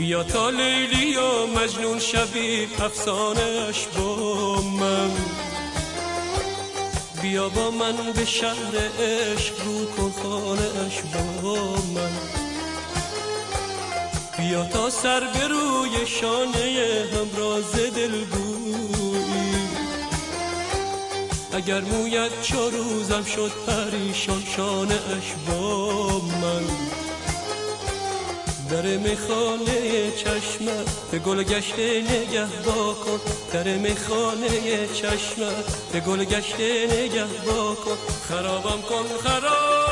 بیا تا لیلی و مجنون شوی افسانه‌اش با من. بیا با من به شهر عشق رو کن خانه‌اش با من. بیا تا سر به روی شانه همراز دل گویی. اگر مویت 4 روزم شد پریشان شانه‌اش با من. در میخانه چشمت به گل گشته نگه با کن. در میخانه چشمت به گل گشته نگه با کن. خرابم کن خراب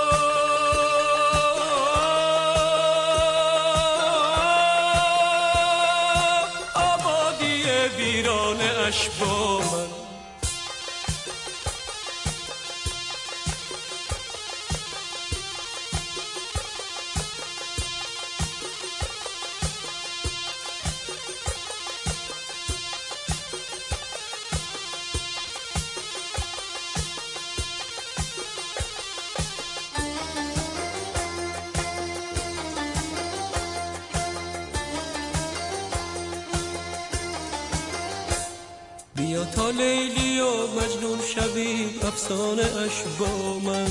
آبادی ویرانه اش با من. بیا تا لیلی و مجنون شوی افسانه اش با من.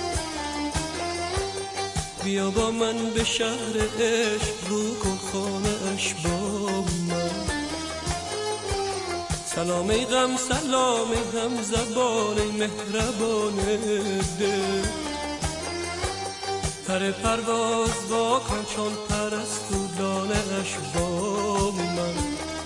بیا با من به شهر عشق رو کن خانه اش با من. سلام ای غم سلام ای هم زبان ای مهربان دل. پر پرواز با کن چون پرستودانه اش با من.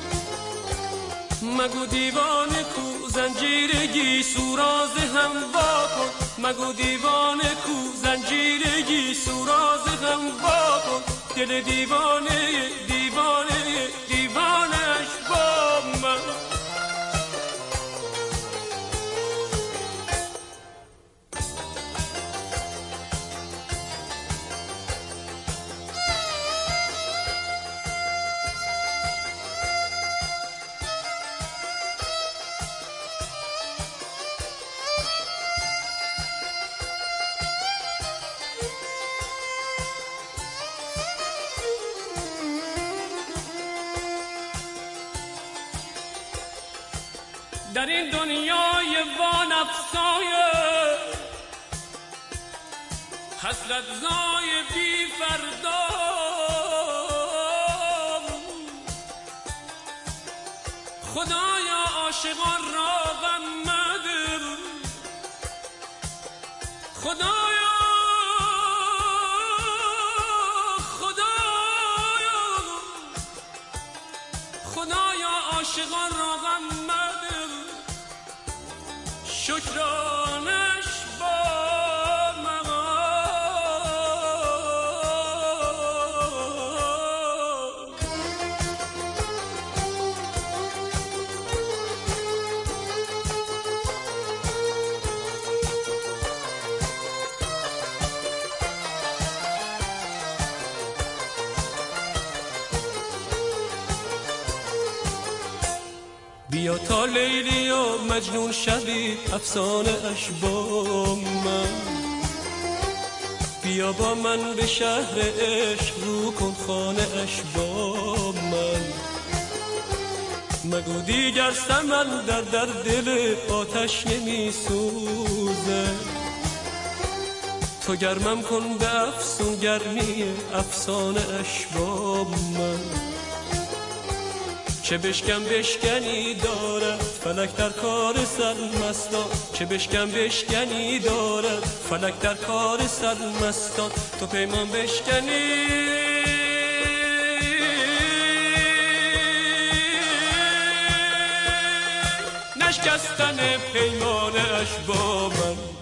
مگو دیوانه کو زنجیرگی سوراز هم وا کن. مگو دیوانه کو زنجیرگی سوراز هم وا کن. دل دیوانه دیوانه دیوانش با من. در این دنیای وانفسای حسرت زای بی فردا خدایا عاشقان را غم مده. خدایا خدایا عاشقان را غم مده. شکرانش با من. بیا تا لیلی و مجنون شوی افسانه اش با من. بیا با من به شهر عشق رو کن خانه اش با من. مگو دیگر سمندر در دل آتش نمی سوزه. تو گرمم کن به افسون گرمی افسانه اش با من. چه بشکم بشکنی دارد فلک در کار سرمستان. چه بشکم بشکنی دارد فلک در کار سرمستان. تو پیمان بشکنی نشکستن پیمانه اش با من.